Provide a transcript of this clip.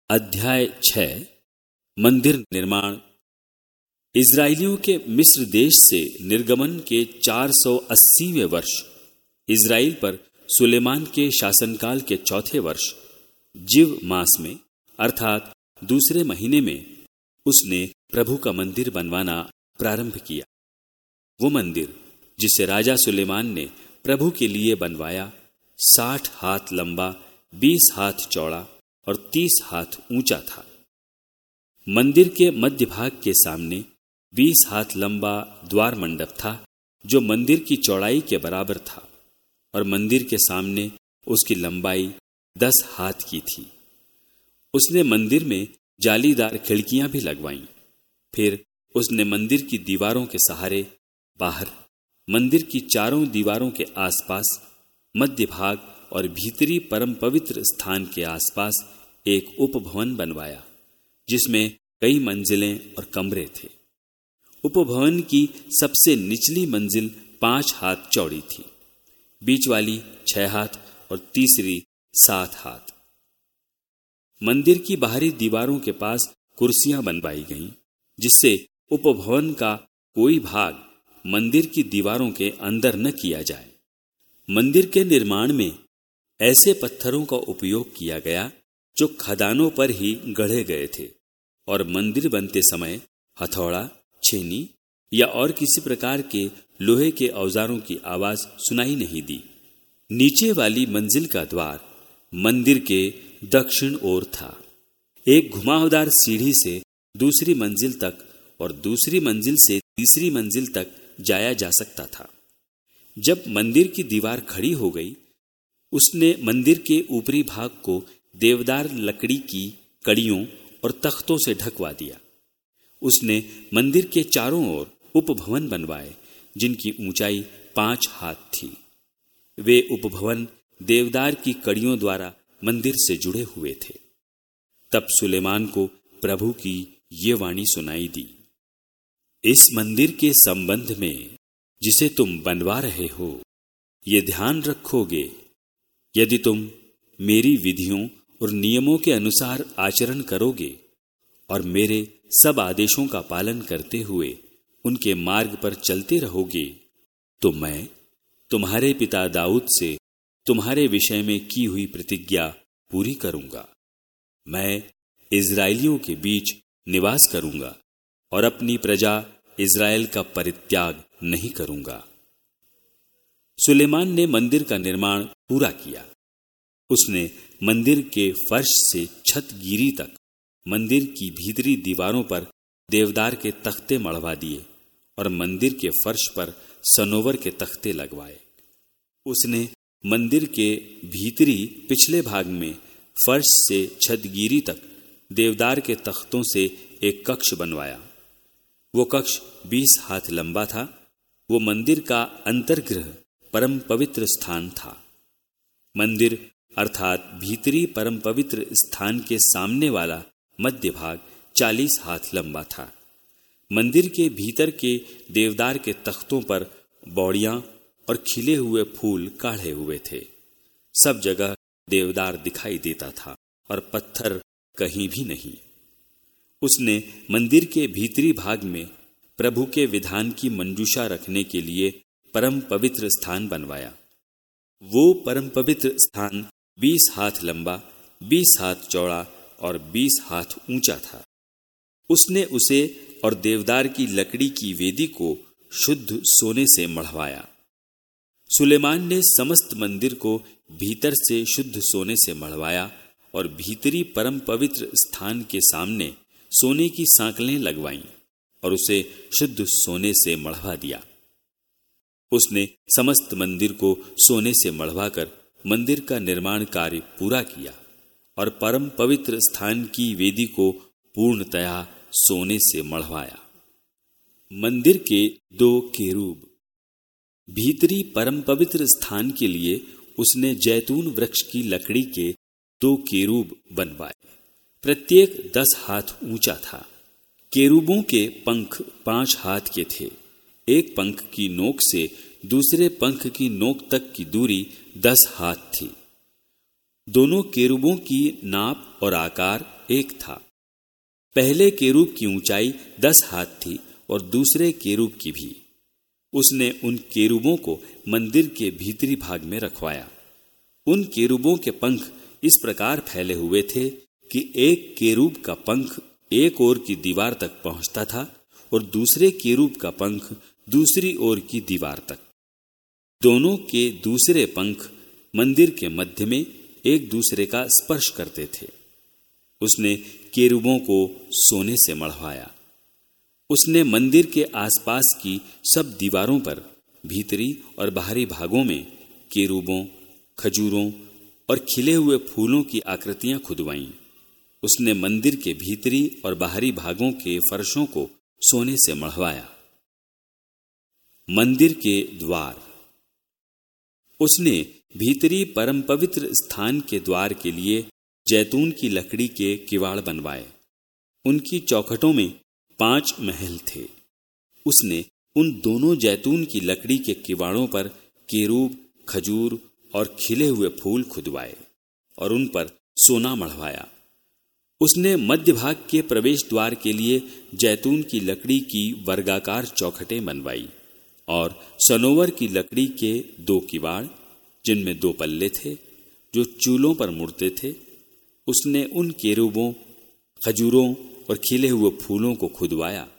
अध्याय 6 मंदिर निर्माण। इजराइलियों के मिस्र देश से निर्गमन के 480वें वर्ष, इजराइल पर सुलेमान के शासनकाल के चौथे वर्ष, जिव मास में अर्थात दूसरे महीने में उसने प्रभु का मंदिर बनवाना प्रारंभ किया। वो मंदिर जिसे राजा सुलेमान ने प्रभु के लिए बनवाया 60 हाथ लंबा, 20 हाथ चौड़ा और 30 हाथ ऊंचा था। मंदिर के मध्य भाग के सामने 20 हाथ लंबा द्वार मंडप था, जो मंदिर की चौड़ाई के बराबर था, और मंदिर के सामने उसकी लंबाई 10 हाथ की थी। उसने मंदिर में जालीदार खिड़कियां भी लगवाईं। फिर उसने मंदिर की दीवारों के सहारे बाहर, मंदिर की चारों दीवारों के आसपास, मध्य भाग और भीतरी परम पवित्र स्थान के आसपास एक उपभवन बनवाया, जिसमें कई मंजिलें और कमरे थे। उपभवन की सबसे निचली मंजिल 5 हाथ चौड़ी थी, बीच वाली 6 हाथ और तीसरी 7 हाथ। मंदिर की बाहरी दीवारों के पास कुर्सियां बनवाई गईं, जिससे उपभवन का कोई भाग मंदिर की दीवारों के अंदर न किया जाए। मंदिर के निर्माण में ऐसे पत्थरों का उपयोग किया गया जो खदानों पर ही गढ़े गए थे, और मंदिर बनते समय हथौड़ा, छेनी या और किसी प्रकार के लोहे के औजारों की आवाज सुनाई नहीं दी। नीचे वाली मंजिल का द्वार मंदिर के दक्षिण ओर था। एक घुमावदार सीढ़ी से दूसरी मंजिल तक और दूसरी मंजिल से तीसरी मंजिल तक जाया जा सकता था। जब मंदिर की दीवार खड़ी हो गई, उसने मंदिर के ऊपरी भाग को देवदार लकड़ी की कड़ियों और तख्तों से ढकवा दिया। उसने मंदिर के चारों ओर उपभवन बनवाए, जिनकी ऊंचाई 5 हाथ थी। वे उपभवन देवदार की कड़ियों द्वारा मंदिर से जुड़े हुए थे। तब सुलेमान को प्रभु की ये वाणी सुनाई दी, इस मंदिर के संबंध में जिसे तुम बनवा रहे हो, ये ध्यान रखोगे, यदि तुम मेरी विधियों और नियमों के अनुसार आचरण करोगे और मेरे सब आदेशों का पालन करते हुए उनके मार्ग पर चलते रहोगे, तो मैं तुम्हारे पिता दाऊद से तुम्हारे विषय में की हुई प्रतिज्ञा पूरी करूंगा। मैं इजराइलियों के बीच निवास करूंगा और अपनी प्रजा इजराइल का परित्याग नहीं करूंगा। सुलेमान ने मंदिर का निर्माण पूरा किया। उसने मंदिर के फर्श से छत गिरी तक मंदिर की भीतरी दीवारों पर देवदार के तख्ते मढ़वा दिए और मंदिर के फर्श पर सनोवर के तख्ते लगवाए। उसने मंदिर के भीतरी पिछले भाग में फर्श से छतगीरी तक देवदार के तख्तों से एक कक्ष बनवाया। वो कक्ष 20 हाथ लंबा था। वो मंदिर का अंतर्गृह परम पवित्र स्थान था। मंदिर अर्थात भीतरी परम पवित्र स्थान के सामने वाला मध्य भाग 40 हाथ लंबा था। मंदिर के भीतर के देवदार के तख्तों पर बौड़ियां और खिले हुए फूल काढ़े हुए थे। सब जगह देवदार दिखाई देता था और पत्थर कहीं भी नहीं। उसने मंदिर के भीतरी भाग में प्रभु के विधान की मंजूषा रखने के लिए परम पवित्र स्थान बनवाया। वो परम पवित्र स्थान 20 हाथ लंबा, 20 हाथ चौड़ा और 20 हाथ ऊंचा था। उसने उसे और देवदार की लकड़ी की वेदी को शुद्ध सोने से मढ़वाया। सुलेमान ने समस्त मंदिर को भीतर से शुद्ध सोने से मढ़वाया और भीतरी परम पवित्र स्थान के सामने सोने की सांकलें लगवाईं और उसे शुद्ध सोने से मढ़वा दिया। उसने समस्त मंदिर को सोने से मढ़वाकर मंदिर का निर्माण कार्य पूरा किया और परम पवित्र स्थान की वेदी को पूर्णतया सोने से मढ़वाया। मंदिर के 2 केरूब। भीतरी परम पवित्र स्थान के लिए उसने जैतून वृक्ष की लकड़ी के 2 केरूब बनवाए। प्रत्येक 10 हाथ ऊंचा था। केरूबों के पंख 5 हाथ के थे। एक पंख की नोक से दूसरे पंख की नोक तक की दूरी 10 हाथ थी। दोनों केरूबों की नाप और आकार एक था। पहले केरूब की ऊंचाई 10 हाथ थी और दूसरे केरूब की भी। उसने उन केरूबों को मंदिर के भीतरी भाग में रखवाया। उन केरूबों के पंख इस प्रकार फैले हुए थे कि एक केरूब का पंख एक ओर की दीवार तक पहुंचता था और दूसरे केरूब का पंख दूसरी ओर की दीवार तक। दोनों के दूसरे पंख मंदिर के मध्य में एक दूसरे का स्पर्श करते थे। उसने केरूबों को सोने से मढ़वाया। उसने मंदिर के आसपास की सब दीवारों पर भीतरी और बाहरी भागों में केरूबों, खजूरों और खिले हुए फूलों की आकृतियां खुदवाईं। उसने मंदिर के भीतरी और बाहरी भागों के फर्शों को सोने से मढ़वाया। मंदिर के द्वार। उसने भीतरी परम पवित्र स्थान के द्वार के लिए जैतून की लकड़ी के किवाड़ बनवाए। उनकी चौखटों में 5 महल थे। उसने उन दोनों जैतून की लकड़ी के किवाड़ों पर केरूब, खजूर और खिले हुए फूल खुदवाए और उन पर सोना मढ़वाया। उसने मध्य भाग के प्रवेश द्वार के लिए जैतून की लकड़ी की वर्गाकार चौखटें बनवाई और सनोवर की लकड़ी के 2 किवाड़, जिनमें 2 पल्ले थे जो चूलों पर मुड़ते थे। उसने उन केरूबों, खजूरों और खिले हुए फूलों को खुदवाया।